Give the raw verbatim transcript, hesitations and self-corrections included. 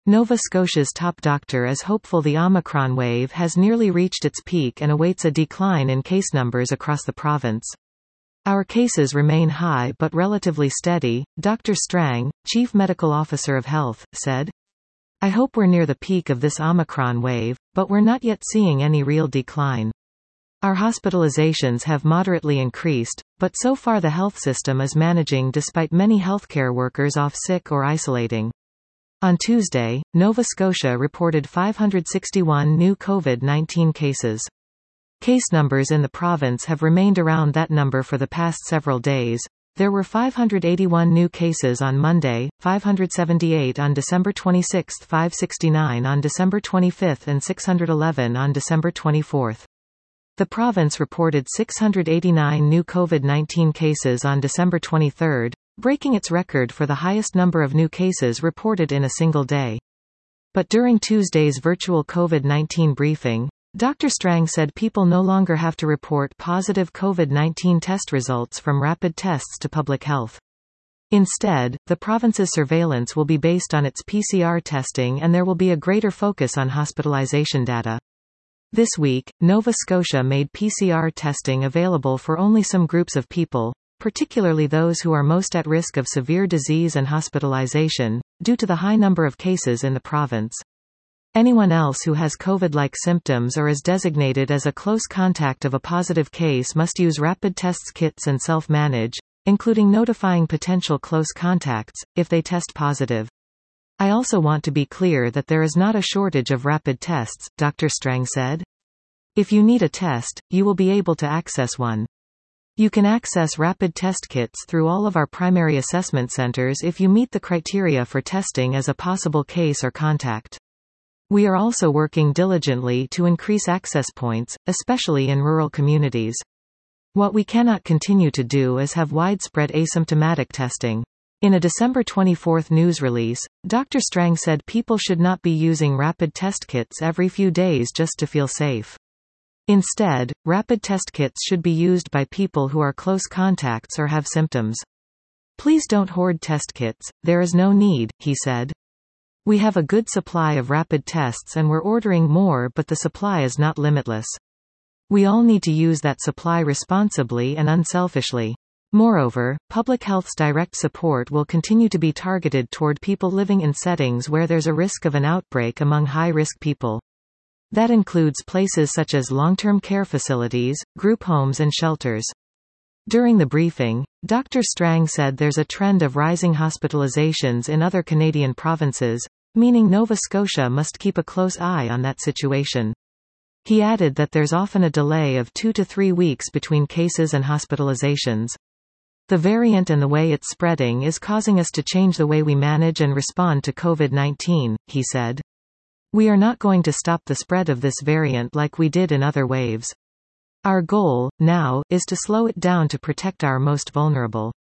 Nova Scotia's top doctor is hopeful the Omicron wave has nearly reached its peak and awaits a decline in case numbers across the province. Our cases remain high but relatively steady, Doctor Strang, Chief Medical Officer of Health, said. I hope we're near the peak of this Omicron wave, but we're not yet seeing any real decline. Our hospitalizations have moderately increased, but so far the health system is managing despite many healthcare workers off sick or isolating. On Tuesday, Nova Scotia reported five hundred sixty-one new COVID nineteen cases. Case numbers in the province have remained around that number for the past several days. There were five hundred eighty-one new cases on Monday, five hundred seventy-eight on December twenty-sixth, five hundred sixty-nine on December twenty-fifth and six hundred eleven on December twenty-fourth. The province reported six hundred eighty-nine new COVID nineteen cases on December twenty-third, breaking its record for the highest number of new cases reported in a single day. But during Tuesday's virtual COVID nineteen briefing, Doctor Strang said people no longer have to report positive COVID nineteen test results from rapid tests to public health. Instead, the province's surveillance will be based on its P C R testing and there will be a greater focus on hospitalization data. This week, Nova Scotia made P C R testing available for only some groups of people, particularly those who are most at risk of severe disease and hospitalization, due to the high number of cases in the province. Anyone else who has COVID-like symptoms or is designated as a close contact of a positive case must use rapid tests kits and self-manage, including notifying potential close contacts, if they test positive. I also want to be clear that there is not a shortage of rapid tests, Doctor Strang said. If you need a test, you will be able to access one. You can access rapid test kits through all of our primary assessment centers if you meet the criteria for testing as a possible case or contact. We are also working diligently to increase access points, especially in rural communities. What we cannot continue to do is have widespread asymptomatic testing. In a December twenty-fourth news release, Doctor Strang said people should not be using rapid test kits every few days just to feel safe. Instead, rapid test kits should be used by people who are close contacts or have symptoms. Please don't hoard test kits, there is no need, he said. We have a good supply of rapid tests and we're ordering more, but the supply is not limitless. We all need to use that supply responsibly and unselfishly. Moreover, public health's direct support will continue to be targeted toward people living in settings where there's a risk of an outbreak among high-risk people. That includes places such as long-term care facilities, group homes and shelters. During the briefing, Doctor Strang said there's a trend of rising hospitalizations in other Canadian provinces, meaning Nova Scotia must keep a close eye on that situation. He added that there's often a delay of two to three weeks between cases and hospitalizations. The variant and the way it's spreading is causing us to change the way we manage and respond to COVID nineteen, he said. We are not going to stop the spread of this variant like we did in other waves. Our goal, now, is to slow it down to protect our most vulnerable.